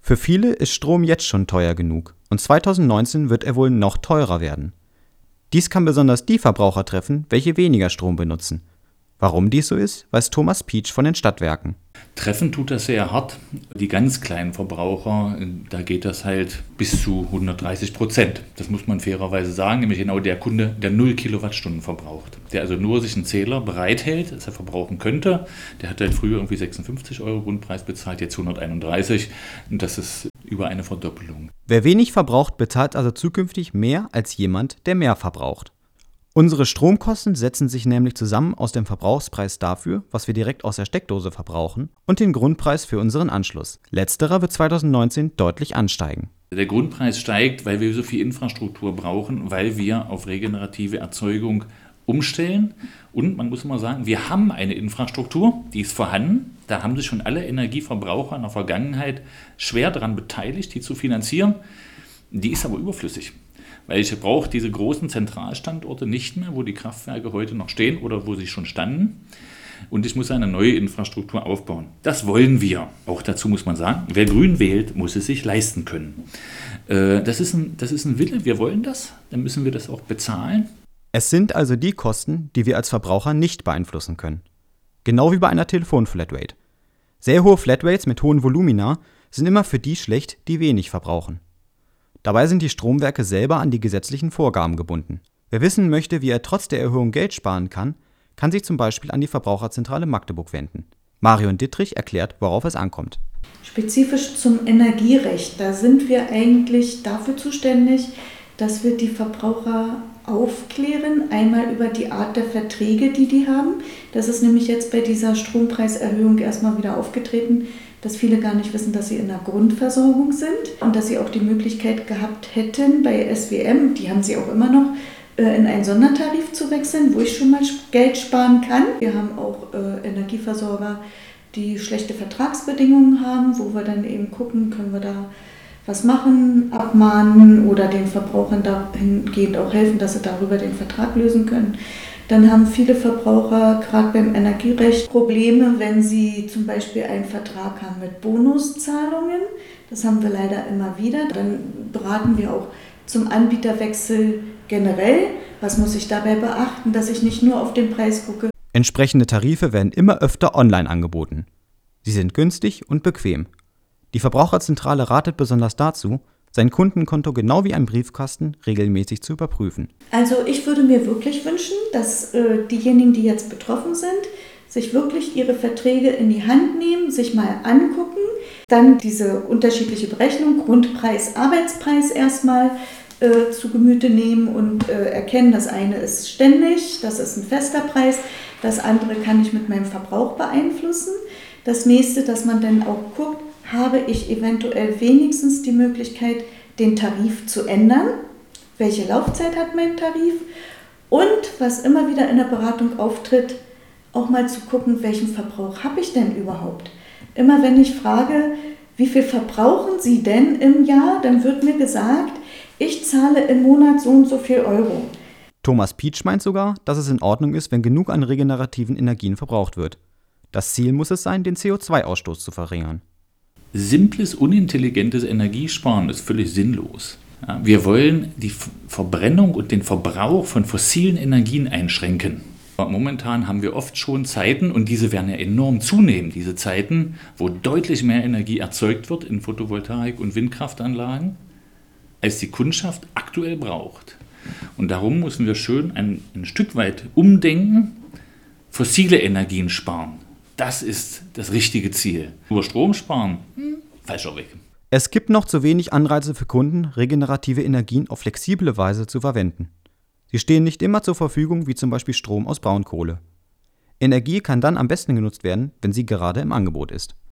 Für viele ist Strom jetzt schon teuer genug und 2019 wird er wohl noch teurer werden. Dies kann besonders die Verbraucher treffen, welche weniger Strom benutzen. Warum dies so ist, weiß Thomas Pietsch von den Stadtwerken. Treffen tut das sehr hart. Die ganz kleinen Verbraucher, da geht das halt bis zu 130%. Das muss man fairerweise sagen, nämlich genau der Kunde, der 0 Kilowattstunden verbraucht. Der also nur sich einen Zähler bereithält, dass er verbrauchen könnte. Der hat halt früher irgendwie 56 Euro Grundpreis bezahlt, jetzt 131. Und das ist über eine Verdoppelung. Wer wenig verbraucht, bezahlt also zukünftig mehr als jemand, der mehr verbraucht. Unsere Stromkosten setzen sich nämlich zusammen aus dem Verbrauchspreis dafür, was wir direkt aus der Steckdose verbrauchen, und den Grundpreis für unseren Anschluss. Letzterer wird 2019 deutlich ansteigen. Der Grundpreis steigt, weil wir so viel Infrastruktur brauchen, weil wir auf regenerative Erzeugung umstellen. Und man muss mal sagen, wir haben eine Infrastruktur, die ist vorhanden. Da haben sich schon alle Energieverbraucher in der Vergangenheit schwer daran beteiligt, die zu finanzieren. Die ist aber überflüssig. Weil ich brauche diese großen Zentralstandorte nicht mehr, wo die Kraftwerke heute noch stehen oder wo sie schon standen. Und ich muss eine neue Infrastruktur aufbauen. Das wollen wir. Auch dazu muss man sagen, wer Grün wählt, muss es sich leisten können. Das ist ein Wille, wir wollen das, dann müssen wir das auch bezahlen. Es sind also die Kosten, die wir als Verbraucher nicht beeinflussen können. Genau wie bei einer Telefonflatrate. Sehr hohe Flatrates mit hohen Volumina sind immer für die schlecht, die wenig verbrauchen. Dabei sind die Stromwerke selber an die gesetzlichen Vorgaben gebunden. Wer wissen möchte, wie er trotz der Erhöhung Geld sparen kann, kann sich zum Beispiel an die Verbraucherzentrale Magdeburg wenden. Marion Dittrich erklärt, worauf es ankommt. Spezifisch zum Energierecht, da sind wir eigentlich dafür zuständig, dass wir die Verbraucher aufklären, einmal über die Art der Verträge, die haben. Das ist nämlich jetzt bei dieser Strompreiserhöhung erstmal wieder aufgetreten, dass viele gar nicht wissen, dass sie in der Grundversorgung sind und dass sie auch die Möglichkeit gehabt hätten, bei SWM, die haben sie auch immer noch, in einen Sondertarif zu wechseln, wo ich schon mal Geld sparen kann. Wir haben auch Energieversorger, die schlechte Vertragsbedingungen haben, wo wir dann eben gucken, können wir da was machen, abmahnen oder den Verbrauchern dahingehend auch helfen, dass sie darüber den Vertrag lösen können. Dann haben viele Verbraucher, gerade beim Energierecht, Probleme, wenn sie zum Beispiel einen Vertrag haben mit Bonuszahlungen. Das haben wir leider immer wieder. Dann beraten wir auch zum Anbieterwechsel generell. Was muss ich dabei beachten, dass ich nicht nur auf den Preis gucke? Entsprechende Tarife werden immer öfter online angeboten. Sie sind günstig und bequem. Die Verbraucherzentrale ratet besonders dazu, sein Kundenkonto genau wie ein Briefkasten regelmäßig zu überprüfen. Also ich würde mir wirklich wünschen, dass diejenigen, die jetzt betroffen sind, sich wirklich ihre Verträge in die Hand nehmen, sich mal angucken, dann diese unterschiedliche Berechnung, Grundpreis, Arbeitspreis erstmal zu Gemüte nehmen und erkennen, das eine ist ständig, das ist ein fester Preis, das andere kann ich mit meinem Verbrauch beeinflussen. Das nächste, dass man dann auch guckt, habe ich eventuell wenigstens die Möglichkeit, den Tarif zu ändern? Welche Laufzeit hat mein Tarif? Und was immer wieder in der Beratung auftritt, auch mal zu gucken, welchen Verbrauch habe ich denn überhaupt? Immer wenn ich frage, wie viel verbrauchen Sie denn im Jahr, dann wird mir gesagt, ich zahle im Monat so und so viel Euro. Thomas Pietsch meint sogar, dass es in Ordnung ist, wenn genug an regenerativen Energien verbraucht wird. Das Ziel muss es sein, den CO2-Ausstoß zu verringern. Simples, unintelligentes Energiesparen ist völlig sinnlos. Ja, wir wollen die Verbrennung und den Verbrauch von fossilen Energien einschränken. Momentan haben wir oft schon Zeiten, und diese werden ja enorm zunehmen, diese Zeiten, wo deutlich mehr Energie erzeugt wird in Photovoltaik- und Windkraftanlagen, als die Kundschaft aktuell braucht. Und darum müssen wir schön ein Stück weit umdenken, fossile Energien sparen. Das ist das richtige Ziel. Nur Strom sparen, falscher Weg. Es gibt noch zu wenig Anreize für Kunden, regenerative Energien auf flexible Weise zu verwenden. Sie stehen nicht immer zur Verfügung, wie zum Beispiel Strom aus Braunkohle. Energie kann dann am besten genutzt werden, wenn sie gerade im Angebot ist.